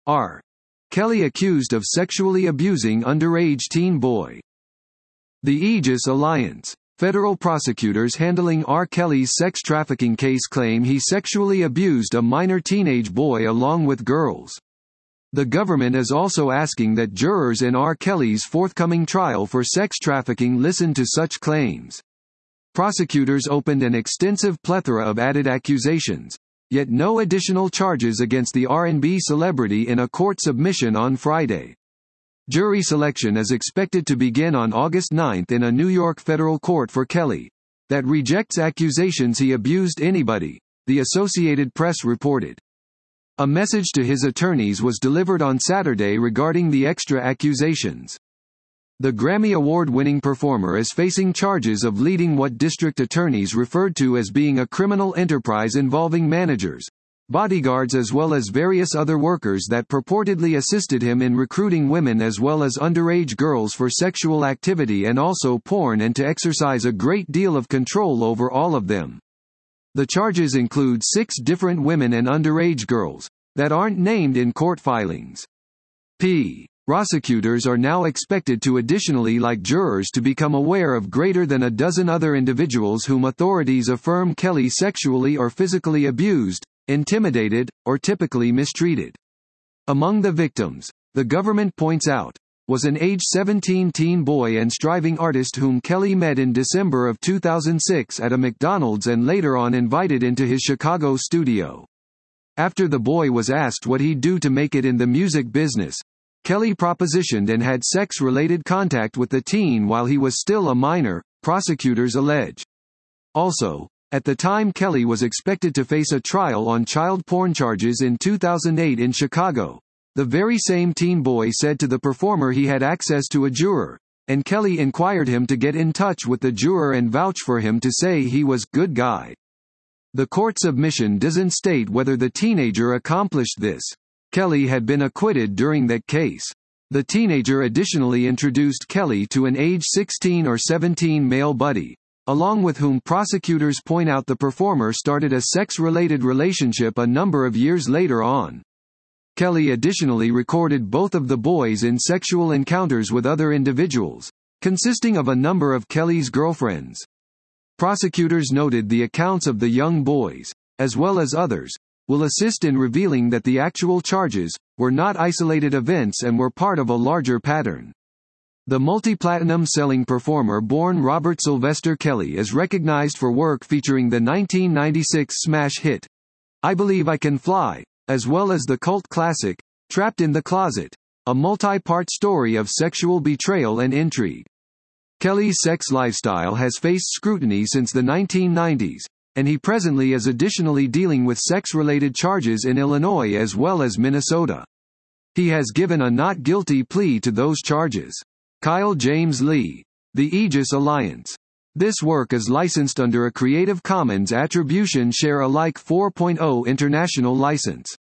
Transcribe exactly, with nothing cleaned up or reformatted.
R. Kelly accused of sexually abusing underage teen boy. The Aegis Alliance. Federal prosecutors handling R. Kelly's sex trafficking case claim he sexually abused a minor teenage boy along with girls. The government is also asking that jurors in R. Kelly's forthcoming trial for sex trafficking listen to such claims. Prosecutors opened an extensive plethora of added accusations, yet no additional charges against the R and B celebrity in a court submission on Friday. Jury selection is expected to begin on August ninth in a New York federal court for Kelly, that rejects accusations he abused anybody, the Associated Press reported. A message to his attorneys was delivered on Saturday regarding the extra accusations. The Grammy Award-winning performer is facing charges of leading what district attorneys referred to as being a criminal enterprise involving managers, bodyguards as well as various other workers that purportedly assisted him in recruiting women as well as underage girls for sexual activity and also porn, and to exercise a great deal of control over all of them. The charges include six different women and underage girls, that aren't named in court filings. P. Prosecutors are now expected to additionally like jurors to become aware of greater than a dozen other individuals whom authorities affirm Kelly sexually or physically abused, intimidated, or typically mistreated. Among the victims, the government points out, was an age seventeen teen boy and striving artist whom Kelly met in December of two thousand six at a McDonald's and later on invited into his Chicago studio. After the boy was asked what he'd do to make it in the music business, Kelly propositioned and had sex-related contact with the teen while he was still a minor, prosecutors allege. Also, at the time Kelly was expected to face a trial on child porn charges in two thousand eight in Chicago, the very same teen boy said to the performer he had access to a juror, and Kelly inquired him to get in touch with the juror and vouch for him to say he was good guy. The court submission doesn't state whether the teenager accomplished this. Kelly had been acquitted during that case. The teenager additionally introduced Kelly to an age sixteen or seventeen male buddy, along with whom prosecutors point out the performer started a sex-related relationship a number of years later on. Kelly additionally recorded both of the boys in sexual encounters with other individuals, consisting of a number of Kelly's girlfriends. Prosecutors noted the accounts of the young boys, as well as others, will assist in revealing that the actual charges were not isolated events and were part of a larger pattern. The multi-platinum selling performer born Robert Sylvester Kelly is recognized for work featuring the nineteen ninety-six smash hit, I Believe I Can Fly, as well as the cult classic, Trapped in the Closet, a multi-part story of sexual betrayal and intrigue. Kelly's sex lifestyle has faced scrutiny since the nineteen nineties, and he presently is additionally dealing with sex-related charges in Illinois as well as Minnesota. He has given a not guilty plea to those charges. Kyle James Lee. The Aegis Alliance. This work is licensed under a Creative Commons Attribution Share Alike four point oh international license.